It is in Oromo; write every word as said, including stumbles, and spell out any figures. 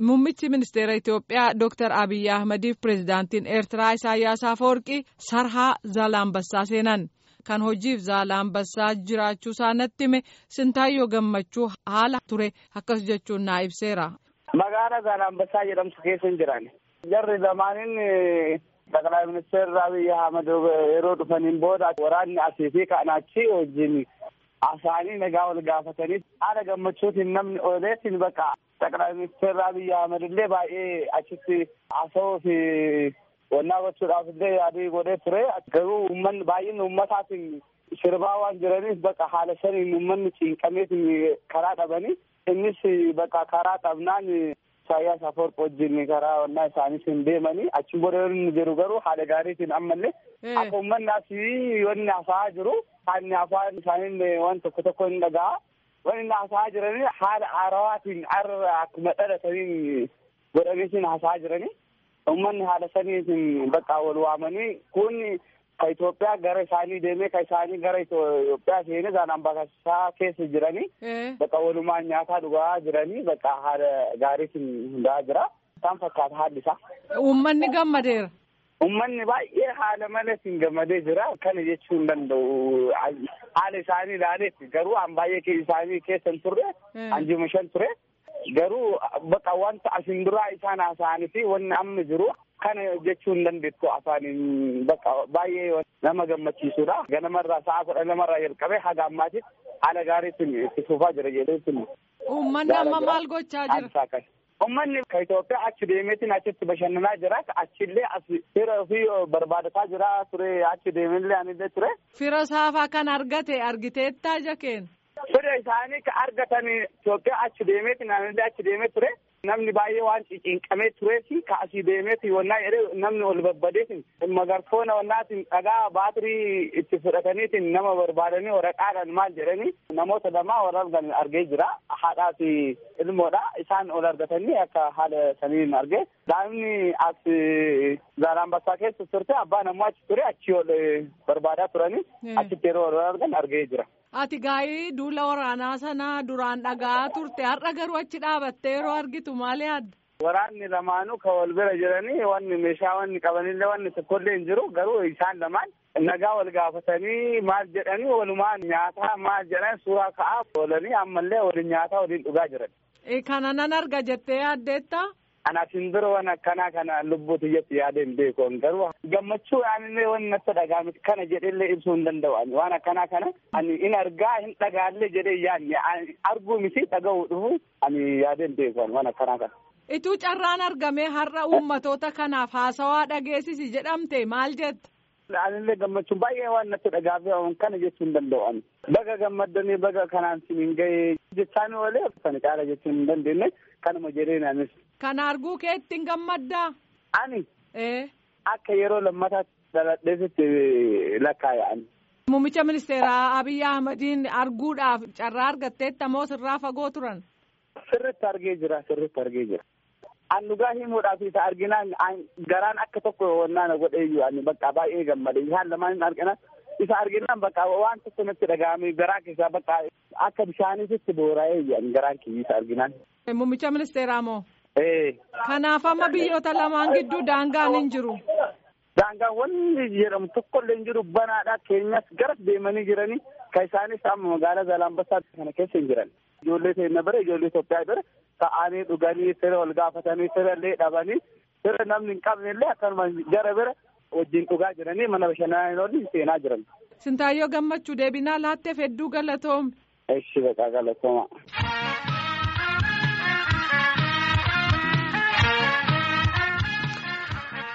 Muummichi ministeera Itoophiyaa Dooktar Abiyyi Ahmadiif pireezidaantiin Eertiraa Isaayyaas Afwerqii Sarhaa Zaalambassaa seenan. Kan hojiif Zaalambassaa jiraachuu isaanitti hime Sintaayyoo Gammachuu haala ture akkas jechuun naa ibseera. Magaalaa Zaalambassaa jedhamtu keessa hin jiran. Jarri lamaaniin ጠቅላይ ሚኒስትር Abiyyi Ahmad yeroo dhufaniin booda waraanni asii fi kan achi wajjin asaanii nagaa wal gaafatanii haala gammachuutiin namni ooleetiin bakka ጠቅላይ ሚኒስትር Abiyyi Ahmad illee baay'ee achitti haasawuu fi wannaa gochuudhaaf illee yaadii godhee ture. Garuu uummanni baay'inni uummataatiin sirbaa waan jiraniif bakka haala saniin uummanni cinqameetiin karaa dhabanii innis bakka karaa dhabnaan Isaayyaas Afwerqii wajjin karaa wannaa isaaniitiin deemanii achi booda inni jiru garuu haala gaariitiin ammallee akka uummanni asii wanni haasa'aa jiru haalli afaan isaanii waan tokko tokko hin dhaga'a. Wanni haasa'aa jiranii haala haarawaatiin har'a akkuma dhalataniin godhameetiin haasa'aa jiranii uummanni haala saniitiin bakka wal waamanii kun ka Itoophiyaa gara isaanii deemee ka isaanii gara Itoophiyaa seenee Zaalambassaa keessa jiranii bakka walumaan nyaataa dhugaa jiranii bakka haala gaariitiin hundaa jira. Isaan fakkaata haalli isaa. Uummanni gammadeera. Uummanni baay'ee haala malatiin gammadee jira. Kana jechuu hin danda'u. Haala isaanii ilaaleetti garuu an baay'ee isaanii keessa hin turre an jima shan ture. Garuu bakka wanta asin duraa isaan haasa'anii fi wanni amma jiru kana jechuu hin dandeettu afaaniin bakka baay'ee nama gammachiisudha. Ganamarraa sa'a kudha lamarraa jalqabee haga ammaatiif haala gaariitiin itti fufaa jira jedheetiin. Uummanni amma maal gochaa jira? Uummanni ka Itoophiyaa achi deemeetiin achitti bashannanaa jira. Achillee as fira ofii barbaadataa jira ture achi deemellee anillee ture. Fira saafaa kan argate argiteettaa jakeen? Fira isaanii ka argatan Itoophiyaa achi deemeetiin anillee achi deemee ture. Namni baay'ee waan cinqamee tureefi ka asii deemeeti wannaa jedhee namni ol babbadeetiin magarfoona wannaatiin dhagaa baatirii itti fudhataniitiin nama barbaadanii waraqaadhaan maal jedhanii namoota lamaa wal argan argee jira. Haadhaa fi ilmoodha. Isaan ol argatanii akka haala saniin argee. Daa'imni as Zaalambassaa keessa turte abbaan ammoo achi ture achi ol barbaadaa turanii achitti yeroo wal argan argee jira. Ati gaa'ii duula waraanaa sanaa duraan dhagaa turte har'a garuu achi dhaabattee yeroo argitu maal yaadda? Waraanni lamaanuu ka wal bira jiranii wanni meeshaa wanni qabanillee wanni tokkollee hin jiru garuu isaan lamaan nagaa wal gaafatanii maal jedhanii walumaan nyaataa maal jedhan suuraa ka'aa oolanii ammallee waliin nyaataa waliin dhugaa jiran. Kana nan arga jettee yaaddeettaa? Anaatiin dura waan akkanaa kana lubbuutu jetti yaadeen beekoon garuu gammachuu aanillee waan natti dhagaame kana jedhellee ibsuu hin danda'u waan akkanaa kana ani in argaa hin dhagaallee jedhee yaadne arguu miti dhaga'uu dhufu ani yaadeen beekoon waan akkanaa kana. Ituu carraan argamee har'a uummatoota kanaaf haasawaa dhageessisi jedhamte maal jetta? Anillee gammachuun baay'ee waan natti dhagaame kana jechuu hin danda'u. Baga gammaddanii baga kanaan siin gahee jechaanii olee kan caala jechuu hin dandeenye kanuma jedheen anis. Kana arguu keetti hin gammaddaa? Ani ee akka yeroo lammataatti dhaladheesitti lakkaa'an. Muummicha ministeeraa Abiyyi Ahmadiin arguudhaaf carraa argatteetta moo sirraa fagoo turan? Sirriitti argee jira sirriitti argee jira. An dhugaa himuudhaaf isa arginaan garaan akka tokko wannaan godheeyyuu ani bakka baay'ee gammade isaan lamaan argina isa arginaan bakka waan tokko natti dhaga'ame garaa keessaa bakka akka bishaaniitti boora'ee garaan kiyya arginaan. Muummicha ministeeraa moo? Ee. Kanaaf amma biyyoota lamaan gidduu daangaan hin jiru. Daangaan wanni jedhamu tokkollee hin jiru banaadha keenyas gara deemanii jiranii ka isaanis amma magaalaa Zaalambassaa kana keessa hin jiran. Ijoollee seenna bira ijoollee Itoophiyaa bira ta'anii dhuganii siree wal gaafatanii siree dhabanii siree namni hin qabnellee akkanuma gara bira wajjin dhugaa jiranii mana bashannanaa seenaa jiran. Sintaayyoo Gammachuu deebinaa laatteef hedduu galatoom. Eshi baqa galatooma.